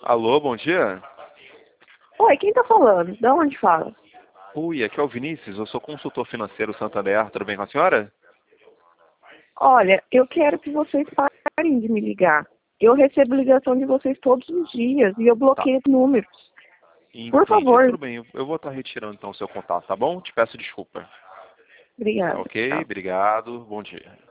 Alô, bom dia. Oi, quem tá falando? De onde fala? Oi, aqui é o Vinícius, eu sou consultor financeiro Santander, tudo bem com a senhora? Olha, eu quero que vocês parem de me ligar. Eu recebo ligação de vocês todos os dias e eu Tá, bloqueio os números. Por entendi, favor. tudo bem, eu vou estar retirando então o seu contato, tá bom? Te peço desculpa. Tá Obrigada. ok? Tchau. Obrigado, bom dia.